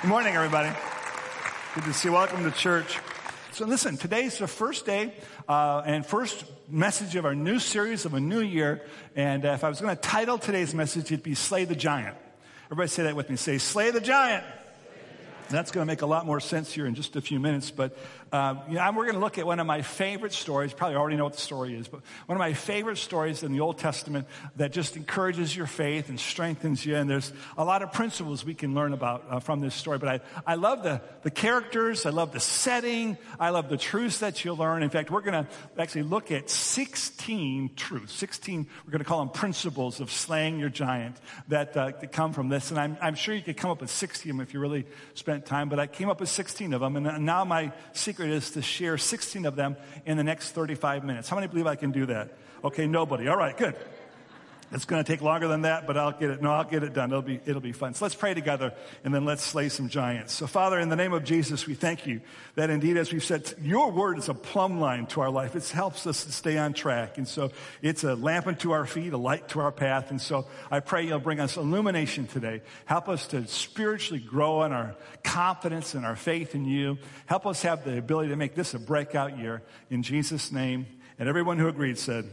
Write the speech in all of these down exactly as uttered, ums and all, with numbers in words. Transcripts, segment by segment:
Good morning, everybody. Good to see you. Welcome to church. So listen, today's the first day uh, and first message of our new series of a new year. And uh, if I was going to title today's message, it'd be Slay the Giant. Everybody say that with me. Say, Slay the Giant. That's going to make a lot more sense here in just a few minutes. But uh, you know, we're going to look at one of my favorite stories. Probably already know what the story is, but one of my favorite stories in the Old Testament that just encourages your faith and strengthens you. And there's a lot of principles we can learn about uh, from this story. But I, I love the, the characters. I love the setting. I love the truths that you'll learn. In fact, we're going to actually look at sixteen truths. sixteen, we're going to call them principles of slaying your giant that, uh, that come from this. And I'm, I'm sure you could come up with sixty of them if you really spent time, but I came up with sixteen of them, and now my secret is to share sixteen of them in the next thirty-five minutes. How many believe I can do that? Okay, nobody. All right, good. It's going to take longer than that, but I'll get it. No, I'll get it done. It'll be, it'll be fun. So let's pray together, and then let's slay some giants. So Father, in the name of Jesus, we thank you that indeed, as we've said, your word is a plumb line to our life. It helps us to stay on track. And so it's a lamp unto our feet, a light to our path. And so I pray you'll bring us illumination today. Help us to spiritually grow in our confidence and our faith in you. Help us have the ability to make this a breakout year. In Jesus' name. And everyone who agreed said,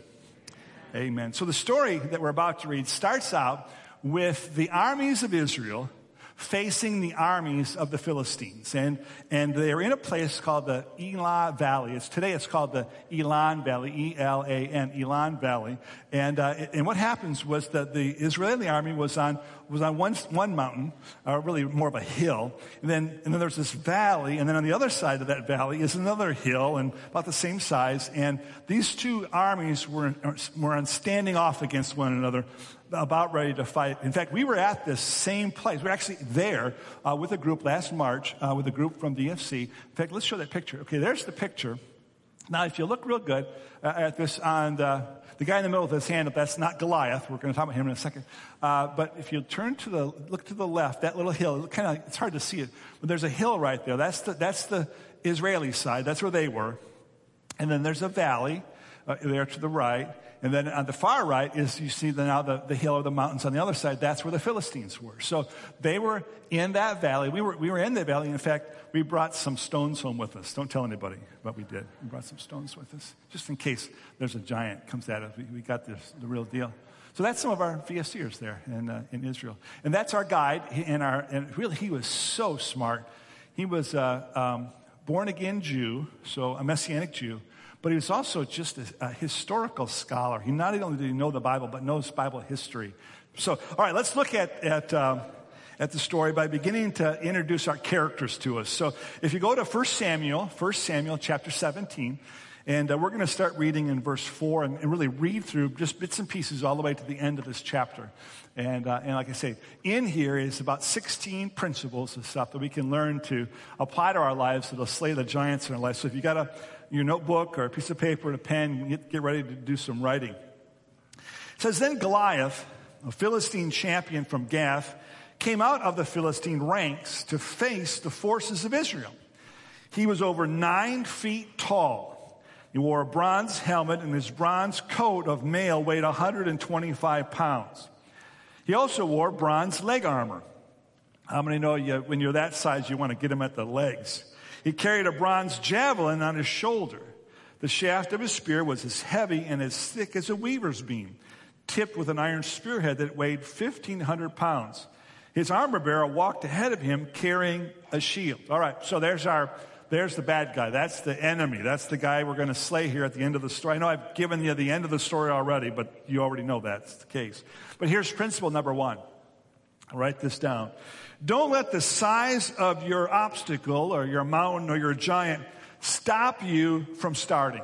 amen. So the story that we're about to read starts out with the armies of Israel facing the armies of the Philistines. And, and they're in a place called the Elah Valley. It's, today it's called the Elan Valley, E L A N, Elan Valley. And, uh, and what happens was that the Israeli army was on, was on one, one mountain, uh, really more of a hill. And then, and then there's this valley. And then on the other side of that valley is another hill and about the same size. And these two armies were, were standing off against one another, about ready to fight. In fact, we were at this same place. We were actually there uh, with a group last March, uh, with a group from D F C. In fact, let's show that picture. Okay, there's the picture. Now, if you look real good uh, at this, on the, the guy in the middle with his hand up, that's not Goliath. We're going to talk about him in a second. Uh, but if you turn to the, look to the left, that little hill, kind of, it's hard to see it, but there's a hill right there. That's the, that's the Israeli side. That's where they were. And then there's a valley uh, there to the right. And then on the far right is, you see the, now the, the hill or the mountains on the other side. That's where the Philistines were. So they were in that valley. We were, we were in the valley. In fact, we brought some stones home with us. Don't tell anybody, but we did. We brought some stones with us, just in case there's a giant comes at us. We, we got this, the real deal. So that's some of our VSCers there in, uh, in Israel. And that's our guide. And, our, and really, he was so smart. He was a um, born-again Jew, so a Messianic Jew. But he was also just a, a historical scholar. He not only did he know the Bible, but knows Bible history. So, all right, let's look at at, um, at the story by beginning to introduce our characters to us. So if you go to First Samuel, First Samuel chapter seventeen, and uh, we're going to start reading in verse four and, and really read through just bits and pieces all the way to the end of this chapter. And, uh, and like I say, in here is about sixteen principles of stuff that we can learn to apply to our lives that'll slay the giants in our life. So if you got a your notebook or a piece of paper and a pen, get, get ready to do some writing. It says, then Goliath, a Philistine champion from Gath, came out of the Philistine ranks to face the forces of Israel. He was over nine feet tall. He wore a bronze helmet, and his bronze coat of mail weighed one hundred twenty-five pounds. He also wore bronze leg armor. How many know you, when you're that size, you want to get him at the legs? He carried a bronze javelin on his shoulder. The shaft of his spear was as heavy and as thick as a weaver's beam, tipped with an iron spearhead that weighed fifteen hundred pounds. His armor bearer walked ahead of him carrying a shield. All right, so there's our, there's the bad guy. That's the enemy. That's the guy we're going to slay here at the end of the story. I know I've given you the end of the story already, but you already know that's the case. But here's principle number one. I'll write this down. Don't let the size of your obstacle or your mountain or your giant stop you from starting.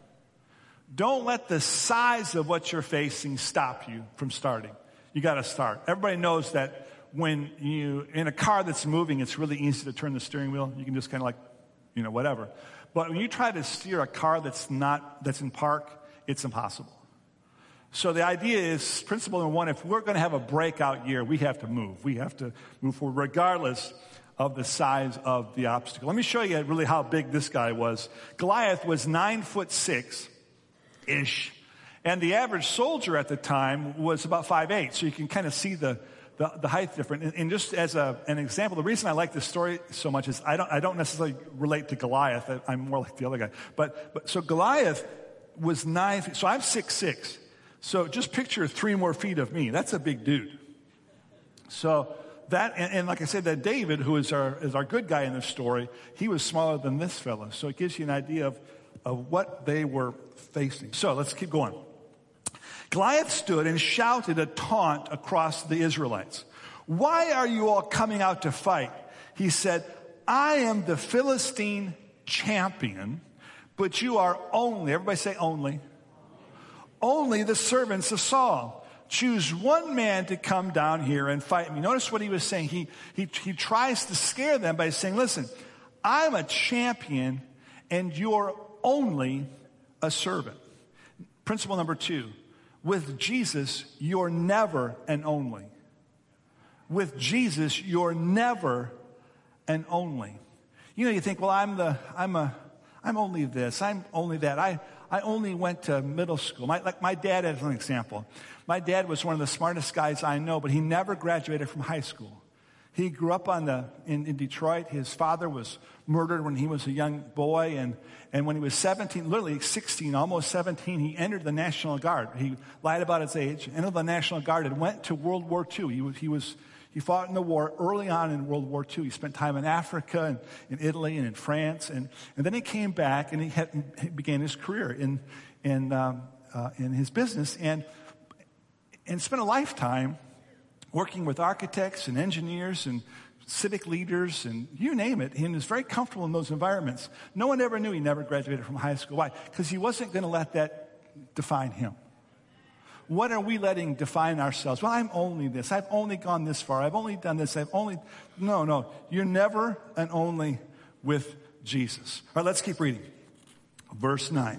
Don't let the size of what you're facing stop you from starting. You got to start. Everybody knows that when you, in a car that's moving, it's really easy to turn the steering wheel. You can just kind of like, you know, whatever. But when you try to steer a car that's not, that's in park, it's impossible. So the idea is, principle number one, if we're going to have a breakout year, we have to move. We have to move forward regardless of the size of the obstacle. Let me show you really how big this guy was. Goliath was nine foot six-ish, and the average soldier at the time was about five eight. So you can kind of see the, the, the height different. And, and just as a, an example, the reason I like this story so much is I don't, I don't necessarily relate to Goliath. I, I'm more like the other guy. But, but so Goliath was nine feet. So I'm six six. So just picture three more feet of me. That's a big dude. So that, and, and like I said, that David, who is our, is our good guy in this story, he was smaller than this fellow. So it gives you an idea of, of what they were facing. So let's keep going. Goliath stood and shouted a taunt across the Israelites. Why are you all coming out to fight? He said, I am the Philistine champion, but you are only, everybody say only, only the servants of Saul. Choose one man to come down here and fight me. Notice what he was saying. He, he, he tries to scare them by saying, listen, I'm a champion and you're only a servant. Principle number two, with Jesus, you're never an only. With Jesus, you're never an only. You know, you think, well, I'm the, I'm a, I'm only this, I'm only that. I, I only went to middle school. My, like my dad, as an example. My dad was one of the smartest guys I know, but he never graduated from high school. He grew up on the, in, in Detroit. His father was murdered when he was a young boy. And, and when he was seventeen, literally sixteen, almost seventeen, he entered the National Guard. He lied about his age, entered the National Guard, and went to World War Two. He was, he was, he fought in the war early on in World War Two. He spent time in Africa and in Italy and in France. And, and then he came back and he, had, he began his career in, in, um, uh, in his business. And, and spent a lifetime working with architects and engineers and civic leaders and you name it. He was very comfortable in those environments. No one ever knew he never graduated from high school. Why? Because he wasn't going to let that define him. What are we letting define ourselves? Well, I'm only this. I've only gone this far. I've only done this. I've only... No, no. You're never an only with Jesus. All right, let's keep reading. Verse nine.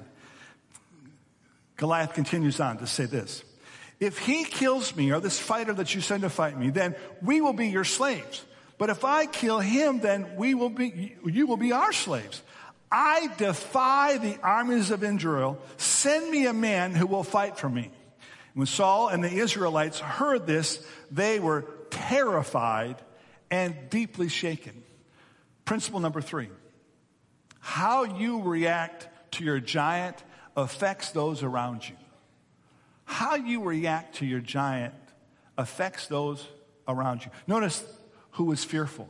Goliath continues on to say this. If he kills me, or this fighter that you send to fight me, then we will be your slaves. But if I kill him, then we will be, you will be our slaves. I defy the armies of Israel. Send me a man who will fight for me. When Saul and the Israelites heard this, they were terrified and deeply shaken. Principle number three. How you react to your giant affects those around you. How you react to your giant affects those around you. Notice who was fearful.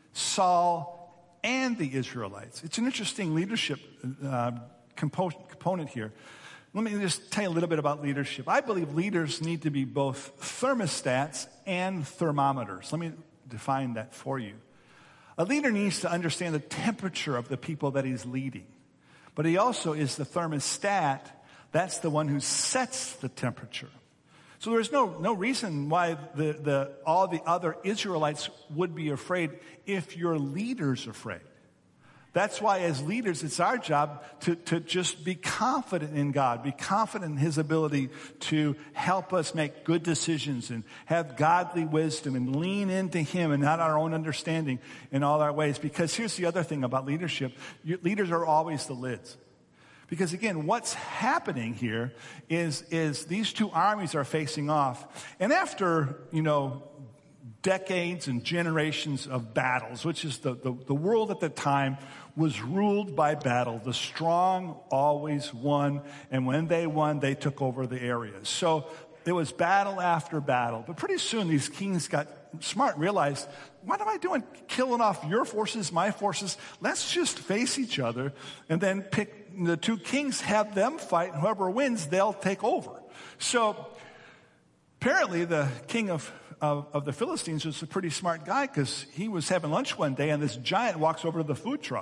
Saul and the Israelites. It's an interesting leadership uh, component here. Let me just tell you a little bit about leadership. I believe leaders need to be both thermostats and thermometers. Let me define that for you. A leader needs to understand the temperature of the people that he's leading. But he also is the thermostat. That's the one who sets the temperature. So there's no, no reason why the, the, all the other Israelites would be afraid if your leader's afraid. That's why as leaders, it's our job to, to just be confident in God, be confident in His ability to help us make good decisions and have godly wisdom and lean into Him and not our own understanding in all our ways. Because here's the other thing about leadership. Your leaders are always the lids. Because again, what's happening here is, is these two armies are facing off. And after, you know, decades and generations of battles, which is the, the, the world at the time was ruled by battle. The strong always won. And when they won, they took over the areas. So there was battle after battle. But pretty soon these kings got smart and realized, what am I doing? Killing off your forces, my forces. Let's just face each other and then pick the two kings, have them fight, and whoever wins, they'll take over. So apparently the king of, of, of the Philistines was a pretty smart guy because he was having lunch one day and this giant walks over to the food truck.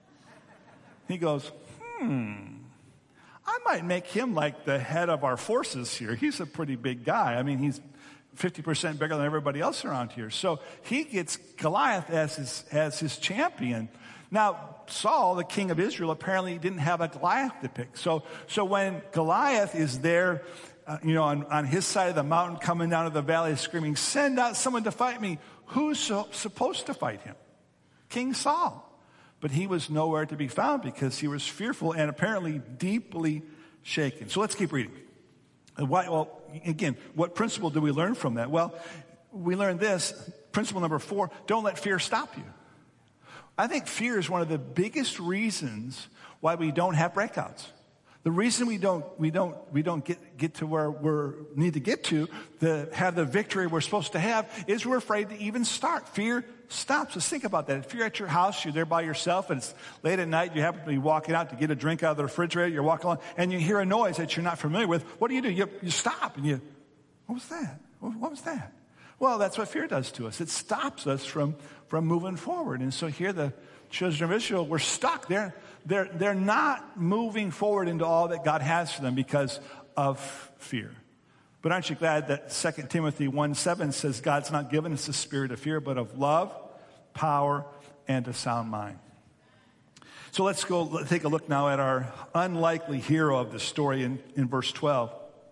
He goes, hmm, I might make him like the head of our forces here. He's a pretty big guy. I mean, he's fifty percent bigger than everybody else around here. So he gets Goliath as his, as his champion. Now, Saul, the king of Israel, apparently didn't have a Goliath to pick. So, so when Goliath is there, uh, you know, on, on his side of the mountain, coming down to the valley, screaming, "Send out someone to fight me." Who's so, supposed to fight him? King Saul. But he was nowhere to be found because he was fearful and apparently deeply shaken. So let's keep reading. Why, well, again, what principle do we learn from that? Well, we learned this, principle number four, don't let fear stop you. I think fear is one of the biggest reasons why we don't have breakouts. The reason we don't we don't we don't get get to where we need to get to to have the victory we're supposed to have is we're afraid to even start. Fear stops us. Think about that. If you're at your house, you're there by yourself, and it's late at night, you happen to be walking out to get a drink out of the refrigerator, you're walking along, and you hear a noise that you're not familiar with. What do you do? You, you stop and you, what was that? What, what was that? Well, that's what fear does to us. It stops us from from moving forward. And so here the children of Israel were stuck there. They're, they're not moving forward into all that God has for them because of fear. But aren't you glad that Second Timothy one seven says God's not given us a spirit of fear, but of love, power, and a sound mind. So let's go take a look now at our unlikely hero of the story in, in verse twelve.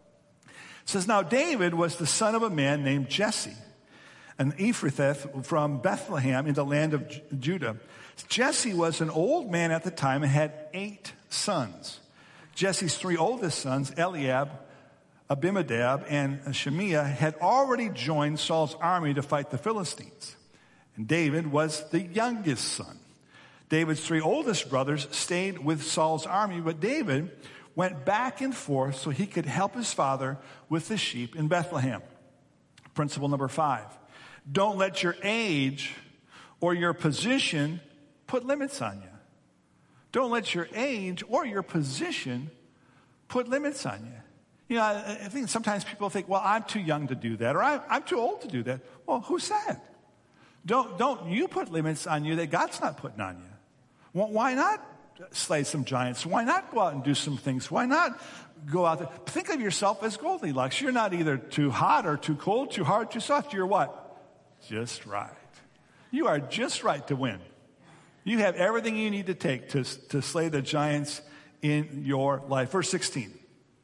It says, now David was the son of a man named Jesse, an Ephrathite from Bethlehem in the land of J- Judah. Jesse was an old man at the time and had eight sons. Jesse's three oldest sons, Eliab, Abinadab, and Shemiah, had already joined Saul's army to fight the Philistines. And David was the youngest son. David's three oldest brothers stayed with Saul's army, but David went back and forth so he could help his father with the sheep in Bethlehem. Principle number five, don't let your age or your position put limits on you. Don't let your age or your position put limits on you. You know, I, I think sometimes people think, well, I'm too young to do that, or I'm, I'm too old to do that. Well, who said? Don't, don't you put limits on you that God's not putting on you. Well, why not slay some giants? Why not go out and do some things? Why not go out there? Think of yourself as Goldilocks. You're not either too hot or too cold, too hard, too soft. You're what? Just right. You are just right to win. You have everything you need to take to, to slay the giants in your life. Verse sixteen.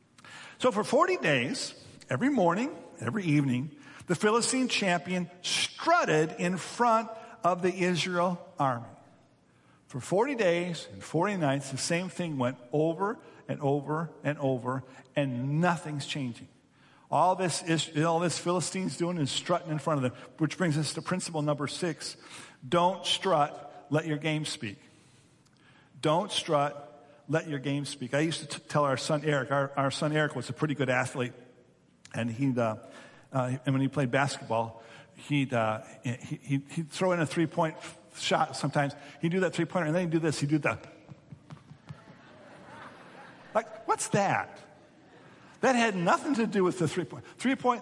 So for forty days, every morning, every evening, the Philistine champion strutted in front of the Israel army. For forty days and forty nights, the same thing went over and over and over, and nothing's changing. All this is, all this Philistine's doing is strutting in front of them, which brings us to principle number six. Don't strut. Let your game speak. Don't strut. Let your game speak. I used to t- tell our son Eric. Our, our son Eric was a pretty good athlete, and he'd uh, uh, and when he played basketball, he'd uh, he, he'd, he'd throw in a three-point shot. Sometimes he'd do that three-pointer, and then he'd do this. He'd do that. Like, what's that? That had nothing to do with the three-point. Three-point.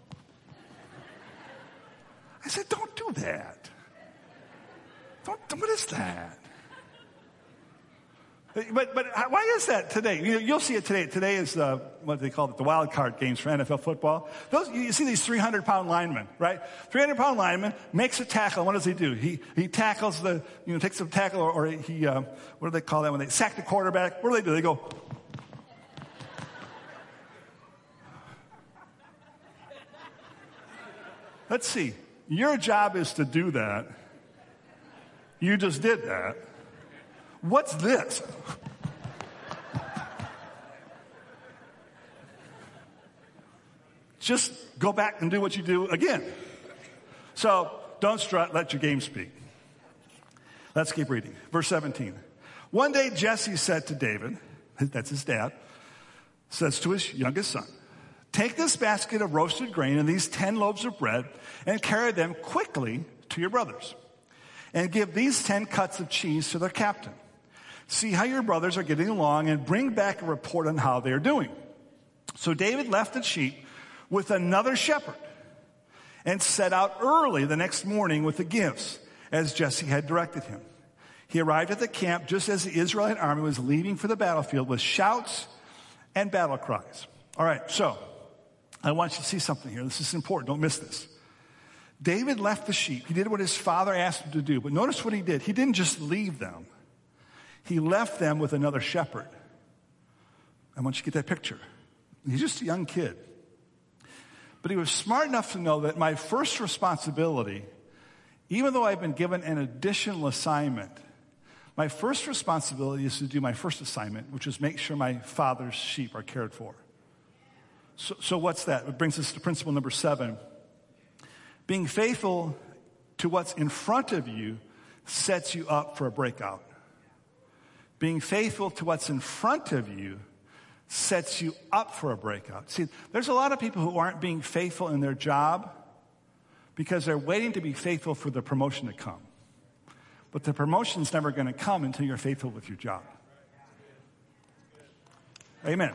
I said, don't do that. What is that? But but why is that today? You know, you'll see it today. Today is uh, what they call it, the wild card games for N F L football. Those you see these three hundred pound linemen, right? three hundred pound lineman makes a tackle. What does he do? He he tackles the you know takes a tackle, or, or he uh, what do they call that when they sack the quarterback? What do they do? They go. Let's see. Your job is to do that. You just did that. What's this? Just go back and do what you do again. So don't strut, let your game speak. Let's keep reading. Verse seventeen. One day Jesse said to David, that's his dad, says to his youngest son, take this basket of roasted grain and these ten loaves of bread and carry them quickly to your brothers. And give these ten cuts of cheese to their captain. See how your brothers are getting along and bring back a report on how they are doing. So David left the sheep with another shepherd and set out early the next morning with the gifts as Jesse had directed him. He arrived at the camp just as the Israelite army was leaving for the battlefield with shouts and battle cries. All right, so I want you to see something here. This is important. Don't miss this. David left the sheep. He did what his father asked him to do. But notice what he did. He didn't just leave them. He left them with another shepherd. I want you to get that picture. He's just a young kid. But he was smart enough to know that my first responsibility, even though I've been given an additional assignment, my first responsibility is to do my first assignment, which is make sure my father's sheep are cared for. So, so what's that? It brings us to principle number seven. Being faithful to what's in front of you sets you up for a breakout. Being faithful to what's in front of you sets you up for a breakout. See, there's a lot of people who aren't being faithful in their job because they're waiting to be faithful for the promotion to come. But the promotion's never going to come until you're faithful with your job. Amen.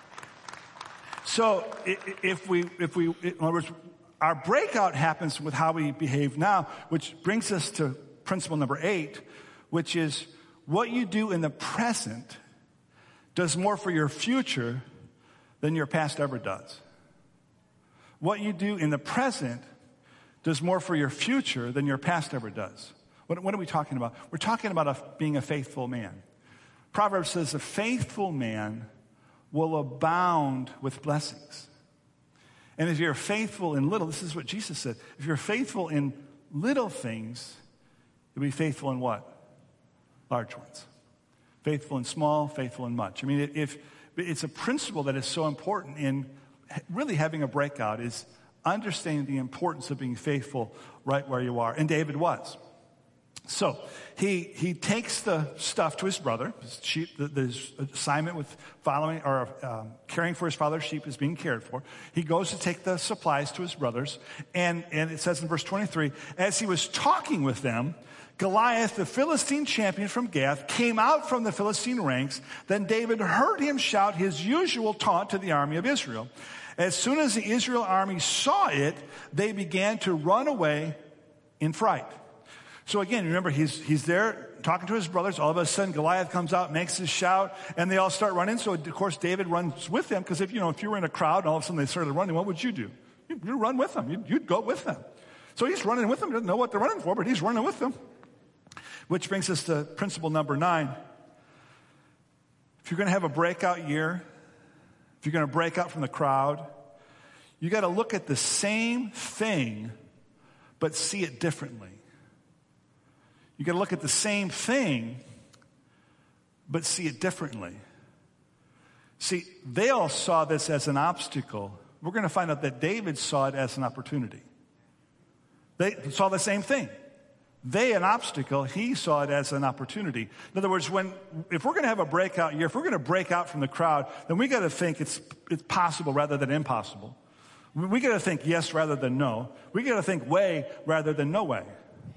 So if we, if we, in other words, our breakout happens with how we behave now, which brings us to principle number eight, which is what you do in the present does more for your future than your past ever does. What you do in the present does more for your future than your past ever does. What, what are we talking about? We're talking about a, being a faithful man. Proverbs says a faithful man will abound with blessings. And if you're faithful in little, this is what Jesus said. If you're faithful in little things, you'll be faithful in what? Large ones. Faithful in small, faithful in much. I mean, if it's a principle that is so important in really having a breakout is understanding the importance of being faithful right where you are. And David was. So he he takes the stuff to his brother. His sheep, the, the assignment with following or um, caring for his father's sheep is being cared for. He goes to take the supplies to his brothers, and and it says in verse twenty-three, as he was talking with them, Goliath, the Philistine champion from Gath, came out from the Philistine ranks. Then David heard him shout his usual taunt to the army of Israel. As soon as the Israel army saw it, they began to run away in fright. So again, remember, he's he's there talking to his brothers. All of a sudden, Goliath comes out, makes his shout, and they all start running. So, of course, David runs with them, because if, you know, if you were in a crowd and all of a sudden they started running, what would you do? You'd, you'd run with them. You'd, you'd go with them. So he's running with them. He doesn't know what they're running for, but he's running with them. Which brings us to principle number nine. If you're going to have a breakout year, if you're going to break out from the crowd, you got to look at the same thing, but see it differently. You got to look at the same thing, but see it differently. See, they all saw this as an obstacle. We're going to find out that David saw it as an opportunity. They saw the same thing. They an obstacle, he saw it as an opportunity. In other words, when if we're going to have a breakout year, if we're going to break out from the crowd, then we got to think it's it's possible rather than impossible. We got to think yes rather than no. We got to think way rather than no way.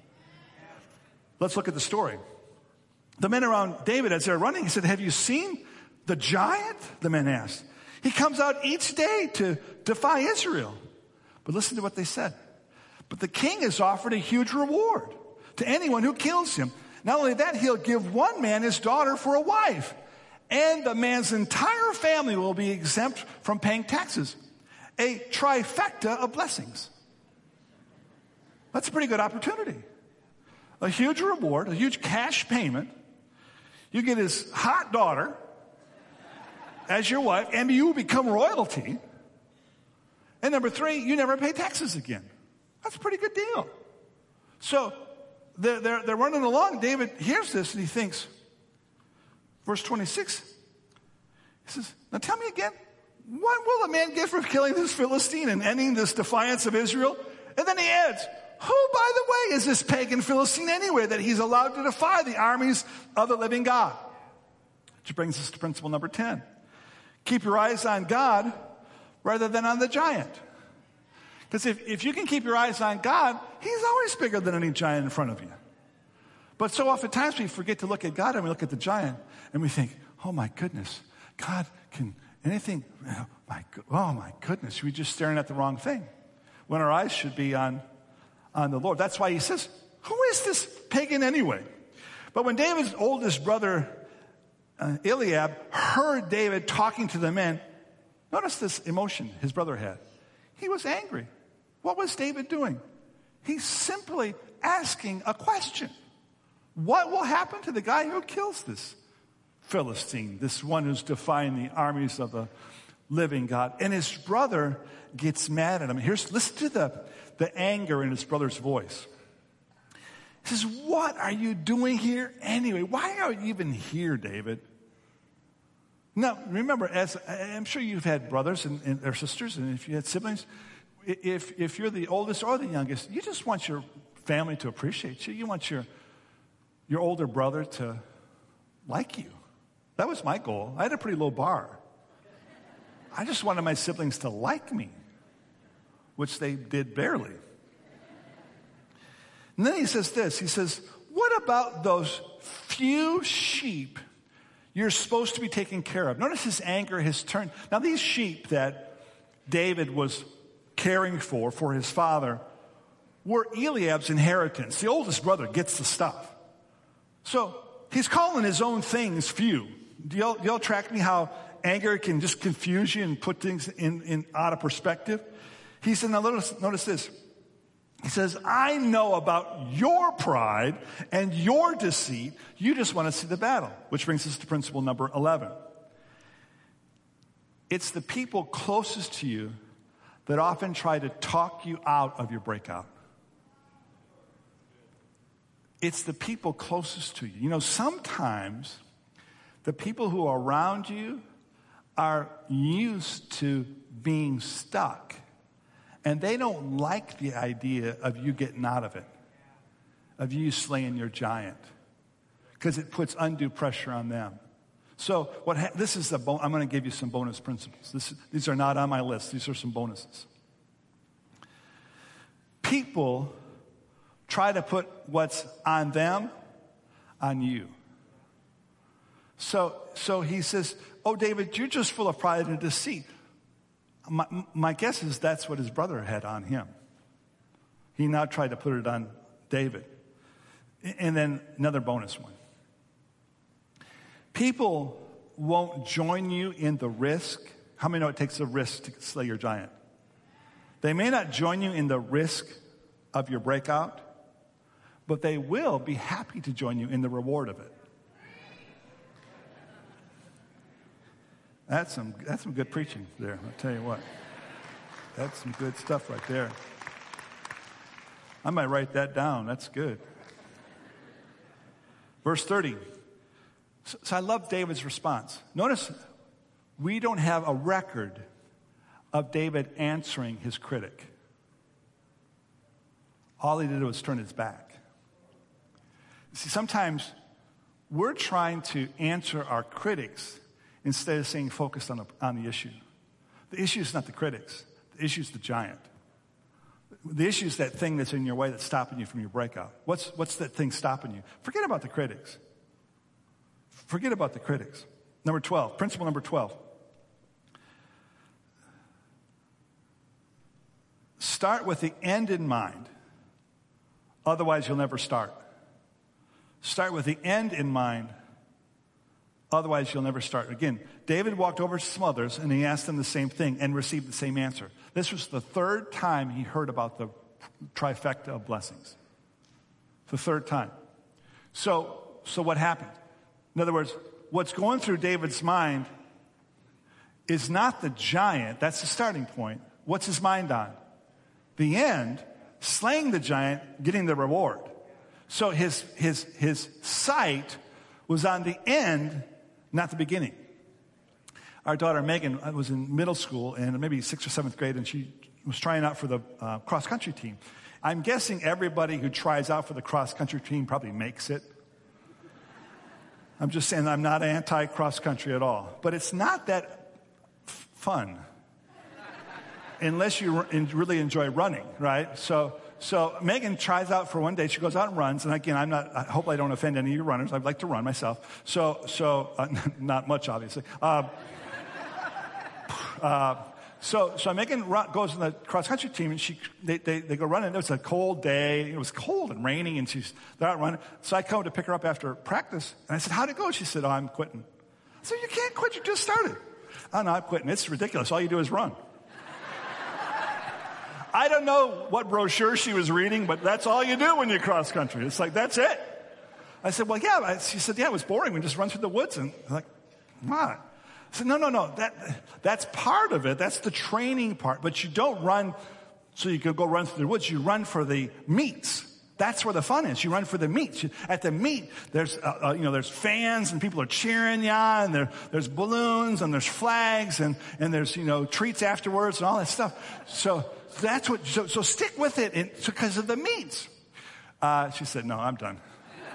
Let's look at the story. The men around David, as they're running, he said, have you seen the giant? The men asked. He comes out each day to defy Israel. But listen to what they said. But the king has offered a huge reward to anyone who kills him. Not only that, he'll give one man his daughter for a wife. And the man's entire family will be exempt from paying taxes. A trifecta of blessings. That's a pretty good opportunity. A huge reward, a huge cash payment. You get his hot daughter as your wife, and you become royalty. And number three, you never pay taxes again. That's a pretty good deal. So they're, they're, they're running along. David hears this and he thinks, verse twenty-six, he says, now tell me again, what will a man get for killing this Philistine and ending this defiance of Israel? And then he adds, who, by the way, is this pagan Philistine anyway, that he's allowed to defy the armies of the living God? Which brings us to principle number ten. Keep your eyes on God rather than on the giant. Because if, if you can keep your eyes on God, he's always bigger than any giant in front of you. But so oftentimes we forget to look at God and we look at the giant and we think, oh my goodness, God can anything, oh my, oh my goodness, we're just staring at the wrong thing. When our eyes should be on, on the Lord. That's why he says, who is this pagan anyway? But when David's oldest brother, uh, Eliab, heard David talking to the men, notice this emotion his brother had. He was angry. What was David doing? He's simply asking a question. What will happen to the guy who kills this Philistine, this one who's defying the armies of the living God? And his brother gets mad at him. Here's, listen to the, the anger in his brother's voice. He says, what are you doing here anyway? Why are you even here, David? Now, remember, as I'm sure you've had brothers and, and or sisters, and if you had siblings, if, if you're the oldest or the youngest, you just want your family to appreciate you. You want your, your older brother to like you. That was my goal. I had a pretty low bar. I just wanted my siblings to like me, which they did barely. And then he says this, he says, what about those few sheep you're supposed to be taking care of? Notice his anger has turned. Now these sheep that David was caring for, for his father, were Eliab's inheritance. The oldest brother gets the stuff. So he's calling his own things few. Do y'all, y'all track me how anger can just confuse you and put things in, in out of perspective? He said, now notice, notice this. He says, I know about your pride and your deceit. You just want to see the battle. Which brings us to principle number eleven. It's the people closest to you that often try to talk you out of your breakout. It's the people closest to you. You know, sometimes the people who are around you are used to being stuck. And they don't like the idea of you getting out of it, of you slaying your giant, because it puts undue pressure on them. So what ha- this is the bon- I'm going to give you some bonus principles. This, these are not on my list. These are some bonuses. People try to put what's on them on you. So, so he says, oh, David, you're just full of pride and deceit. My, my guess is that's what his brother had on him. He now tried to put it on David. And then another bonus one. People won't join you in the risk. How many know it takes a risk to slay your giant? They may not join you in the risk of your breakout, but they will be happy to join you in the reward of it. That's some, that's some good preaching there, I'll tell you what. That's some good stuff right there. I might write that down. That's good. Verse thirty. So, so I love David's response. Notice, we don't have a record of David answering his critic. All he did was turn his back. See, sometimes we're trying to answer our critics instead of staying focused on the, on the issue. The issue is not the critics. The issue is the giant. The issue is that thing that's in your way that's stopping you from your breakout. What's, what's that thing stopping you? Forget about the critics. Forget about the critics. Number twelve, principle number twelve. Start with the end in mind. Otherwise, you'll never start. Start with the end in mind. Otherwise, you'll never start. Again, David walked over to some others, and he asked them the same thing and received the same answer. This was the third time he heard about the trifecta of blessings. The third time. So, so what happened? In other words, what's going through David's mind is not the giant. That's the starting point. What's his mind on? The end, slaying the giant, getting the reward. So his, his, his sight was on the end, not the beginning. Our daughter Megan was in middle school and maybe sixth or seventh grade, and she was trying out for the uh, cross-country team. I'm guessing everybody who tries out for the cross-country team probably makes it. I'm just saying I'm not anti-cross-country at all. But it's not that f- fun unless you r- really enjoy running, right? So... So Megan tries out for one day. She goes out and runs. And again, I'm not, I hope I don't offend any of you runners. I'd like to run myself. So, so uh, not much, obviously. Uh, uh, so, so Megan run, goes in the cross-country team, and she, they, they, they go running. It was a cold day. It was cold and raining, and she's, they're out running. So I come to pick her up after practice, and I said, how'd it go? She said, oh, I'm quitting. I said, you can't quit. You just started. Oh, no, I'm quitting. It's ridiculous. All you do is run. I don't know what brochure she was reading, but that's all you do when you cross country. It's like, that's it. I said, well, yeah. She said, yeah, it was boring. We just run through the woods. And I'm like, what? I said, no, no, no. That, that's part of it. That's the training part. But you don't run so you can go run through the woods. You run for the meets. That's where the fun is. You run for the meet. At the meet, there's uh, uh, you know there's fans and people are cheering you on. And there, there's balloons and there's flags and and there's you know treats afterwards and all that stuff. So that's what. So, so stick with it because of the meets. Uh, she said, "No, I'm done."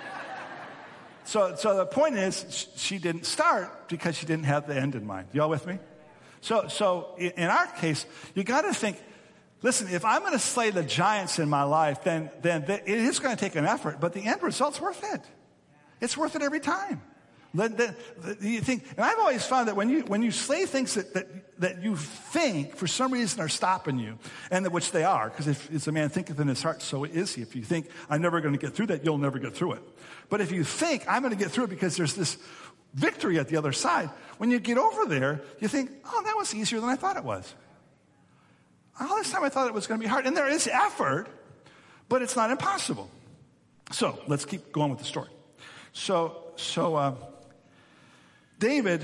so so the point is, she didn't start because she didn't have the end in mind. Y'all with me? So so in our case, you got to think. Listen, if I'm going to slay the giants in my life, then, then it is going to take an effort, but the end result's worth it. It's worth it every time. The, the, the, you think, and I've always found that when you, when you slay things that, that, that you think for some reason are stopping you, and that, which they are, because if it's a man thinketh in his heart, so is he. If you think, I'm never going to get through that, you'll never get through it. But if you think, I'm going to get through it because there's this victory at the other side, when you get over there, you think, oh, that was easier than I thought it was. All this time I thought it was going to be hard. And there is effort, but it's not impossible. So let's keep going with the story. So, so uh, David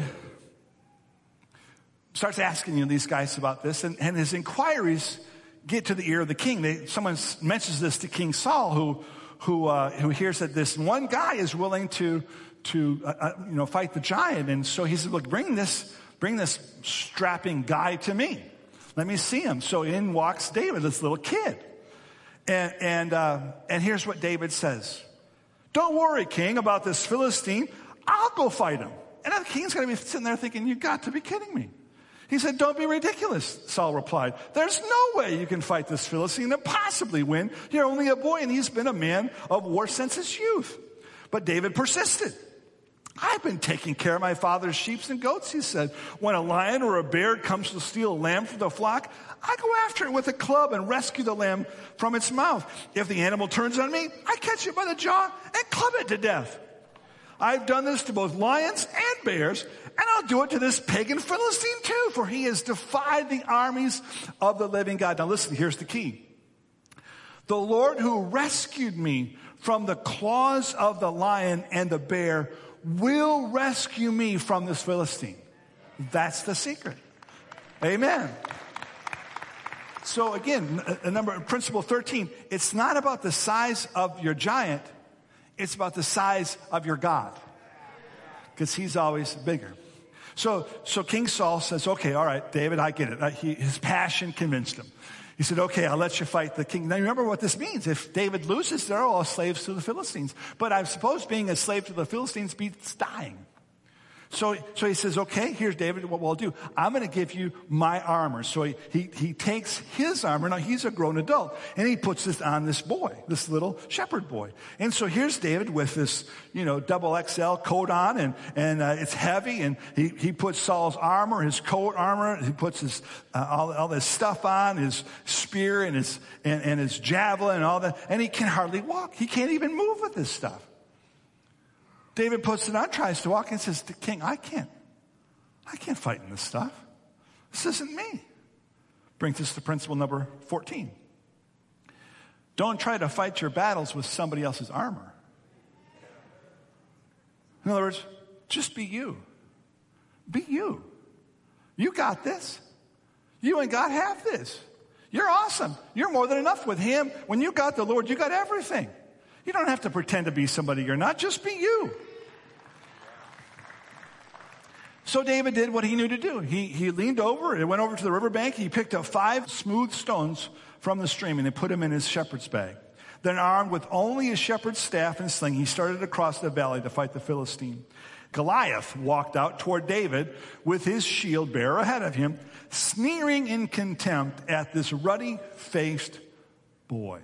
starts asking you know, these guys about this, and, and his inquiries get to the ear of the king. They, someone mentions this to King Saul, who who uh, who hears that this one guy is willing to to uh, uh, you know fight the giant, and so he said, "Look, bring this bring this strapping guy to me. Let me see him." So in walks David, this little kid. And and uh, and here's what David says. "Don't worry, king, about this Philistine. I'll go fight him." And the king's going to be sitting there thinking, "You got to be kidding me." He said, "Don't be ridiculous," Saul replied. "There's no way you can fight this Philistine and possibly win. You're only a boy, and he's been a man of war since his youth." But David persisted. "I've been taking care of my father's sheep and goats," he said. "When a lion or a bear comes to steal a lamb from the flock, I go after it with a club and rescue the lamb from its mouth. If the animal turns on me, I catch it by the jaw and club it to death. I've done this to both lions and bears, and I'll do it to this pagan Philistine too, for he has defied the armies of the living God." Now listen, here's the key. "The Lord who rescued me from the claws of the lion and the bear will rescue me from this Philistine." That's the secret. Amen. So again, a number, principle thirteen, it's not about the size of your giant, it's about the size of your God. Because he's always bigger. So, so King Saul says, "Okay, all right, David, I get it." Uh, he, his passion convinced him. He said, "Okay, I'll let you fight the king." Now remember what this means. If David loses, they're all slaves to the Philistines. But I suppose being a slave to the Philistines beats dying. So, so he says, "Okay, here's David, what we'll do. I'm going to give you my armor." So he, he, he takes his armor. Now he's a grown adult. And he puts this on this boy, this little shepherd boy. And so here's David with this, you know, double X L coat on, and, and uh, it's heavy. And he, he puts Saul's armor, his coat armor. He puts his, uh, all, all this stuff on, his spear and his, and, and his javelin and all that. And he can hardly walk. He can't even move with this stuff. David puts it on, tries to walk, and says, "The king, I can't, I can't fight in this stuff. This isn't me." Brings us to principle number fourteen. Don't try to fight your battles with somebody else's armor. In other words, just be you. Be you. You got this. You and God have this. You're awesome. You're more than enough with him. When you got the Lord, you got everything. You don't have to pretend to be somebody you're not. Just be you. So David did what he knew to do. He, he leaned over and went over to the riverbank. He picked up five smooth stones from the stream and he put them in his shepherd's bag. Then, armed with only his shepherd's staff and sling, he started across the valley to fight the Philistine. Goliath walked out toward David with his shield bearer ahead of him, sneering in contempt at this ruddy-faced boy.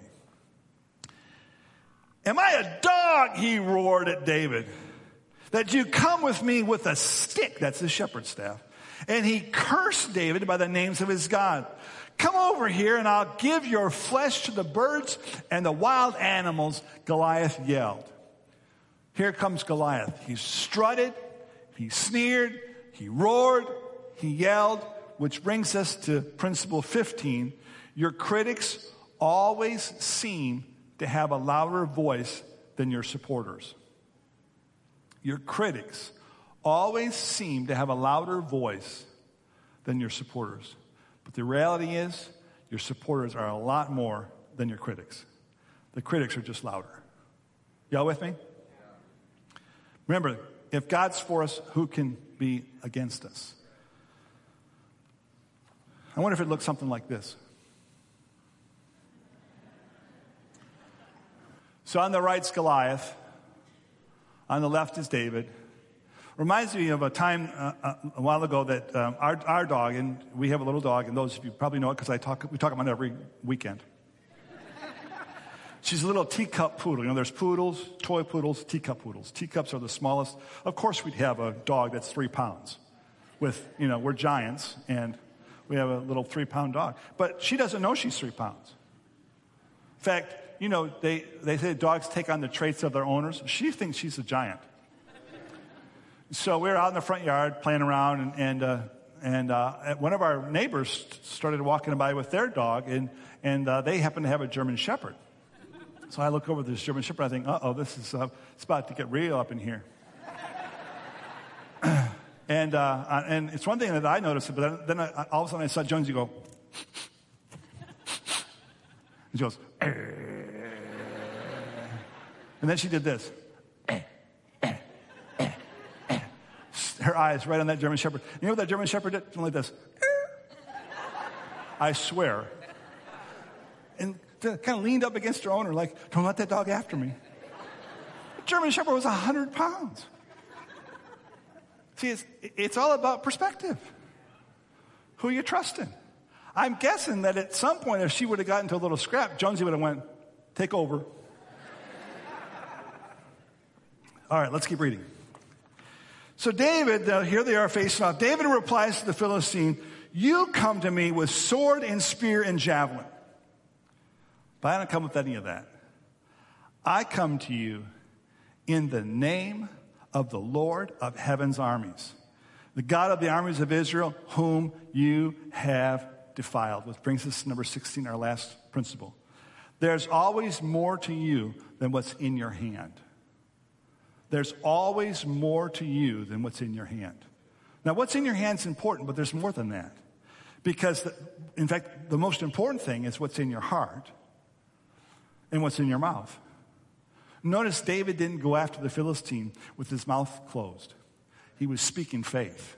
"Am I a dog," he roared at David, "that you come with me with a stick?" That's his shepherd's staff. And he cursed David by the names of his God. "Come over here and I'll give your flesh to the birds and the wild animals," Goliath yelled. Here comes Goliath. He strutted, he sneered, he roared, he yelled, which brings us to principle fifteen. Your critics always seem to have a louder voice than your supporters. Your critics always seem to have a louder voice than your supporters. But the reality is, your supporters are a lot more than your critics. The critics are just louder. Y'all with me? Remember, if God's for us, who can be against us? I wonder if it looks something like this. So on the right's Goliath. On the left is David. Reminds me of a time uh, uh, a while ago that um, our, our dog, and we have a little dog, and those of you probably know it because I talk, we talk about it every weekend. She's a little teacup poodle. You know, there's poodles, toy poodles, teacup poodles. Teacups are the smallest. Of course, we'd have a dog that's three pounds. With, you know, we're giants, and we have a little three-pound dog. But she doesn't know she's three pounds. In fact, you know, they, they say dogs take on the traits of their owners. She thinks she's a giant. So we were out in the front yard playing around, and and, uh, and uh, one of our neighbors started walking by with their dog, and, and uh, they happened to have a German Shepherd. So I look over this German Shepherd, I think, uh-oh, this is uh, it's about to get real up in here. and uh, and it's one thing that I noticed, but then, then I, all of a sudden I saw Jonesy go. She goes, Arr. And then she did this. Her eyes right on that German Shepherd. You know what that German Shepherd did? Something like this. I swear. And kind of leaned up against her owner like, don't let that dog after me. The German Shepherd was one hundred pounds. See, it's, it's all about perspective. Who you trusting? I'm guessing that at some point, if she would have gotten into a little scrap, Jonesy would have went, take over. All right, let's keep reading. So David, uh, here they are facing off. David replies to the Philistine, you come to me with sword and spear and javelin. But I don't come with any of that. I come to you in the name of the Lord of heaven's armies, the God of the armies of Israel, whom you have defiled. Which brings us to number sixteen, our last principle. There's always more to you than what's in your hand. There's always more to you than what's in your hand. Now, what's in your hand is important, but there's more than that. Because, the, in fact, the most important thing is what's in your heart and what's in your mouth. Notice David didn't go after the Philistine with his mouth closed. He was speaking faith.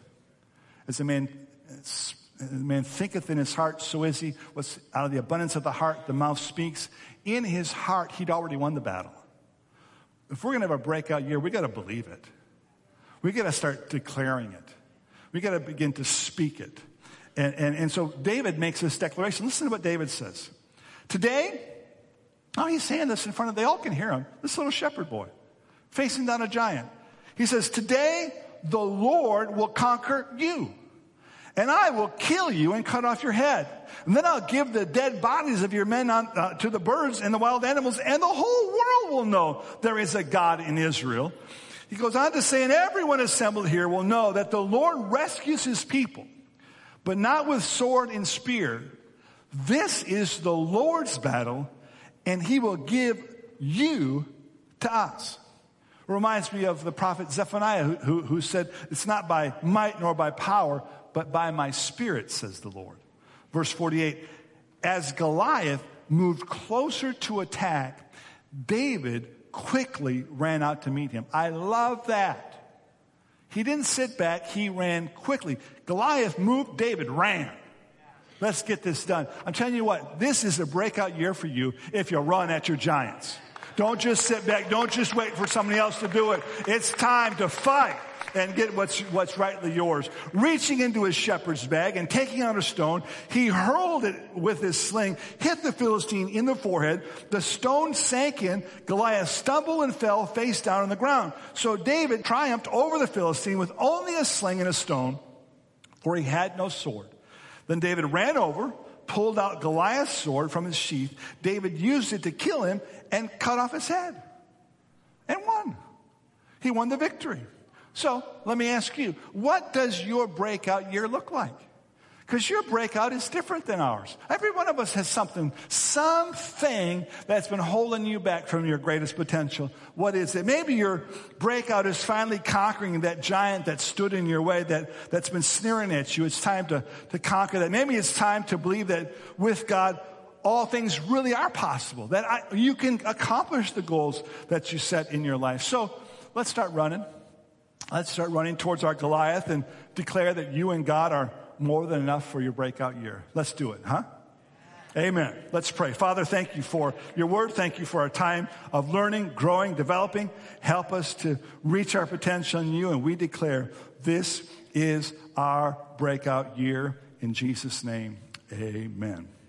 As a man, as a man thinketh in his heart, so is he. What's out of the abundance of the heart, the mouth speaks. In his heart, he'd already won the battle. If we're going to have a breakout year, we got to believe it. We got to start declaring it. We got to begin to speak it. And, and, and so David makes this declaration. Listen to what David says. Today, oh, he's saying this in front of, they all can hear him. This little shepherd boy facing down a giant. He says, today the Lord will conquer you. And I will kill you and cut off your head. And then I'll give the dead bodies of your men on, uh, to the birds and the wild animals, and the whole world will know there is a God in Israel. He goes on to say, and everyone assembled here will know that the Lord rescues his people, but not with sword and spear. This is the Lord's battle, and he will give you to us. Reminds me of the prophet Zephaniah, who, who, who said, it's not by might nor by power, but by my spirit, says the Lord. Verse forty-eight, as Goliath moved closer to attack, David quickly ran out to meet him. I love that. He didn't sit back, he ran quickly. Goliath moved, David ran. Let's get this done. I'm telling you what, this is a breakout year for you if you run at your giants. Don't just sit back, don't just wait for somebody else to do it. It's time to fight and get what's, what's rightly yours. Reaching into his shepherd's bag and taking out a stone, he hurled it with his sling, hit the Philistine in the forehead. The stone sank in. Goliath stumbled and fell face down on the ground. So David triumphed over the Philistine with only a sling and a stone, for he had no sword. Then David ran over, pulled out Goliath's sword from his sheath. David used it to kill him and cut off his head. And won. He won the victory. So let me ask you, what does your breakout year look like? Because your breakout is different than ours. Every one of us has something, something that's been holding you back from your greatest potential. What is it? Maybe your breakout is finally conquering that giant that stood in your way, that, that's been sneering at you. It's time to, to conquer that. Maybe it's time to believe that with God, all things really are possible, that I, you can accomplish the goals that you set in your life. So let's start running. Let's start running towards our Goliath and declare that you and God are more than enough for your breakout year. Let's do it, huh? Amen. Let's pray. Father, thank you for your word. Thank you for our time of learning, growing, developing. Help us to reach our potential in you, and we declare this is our breakout year. In Jesus' name, amen.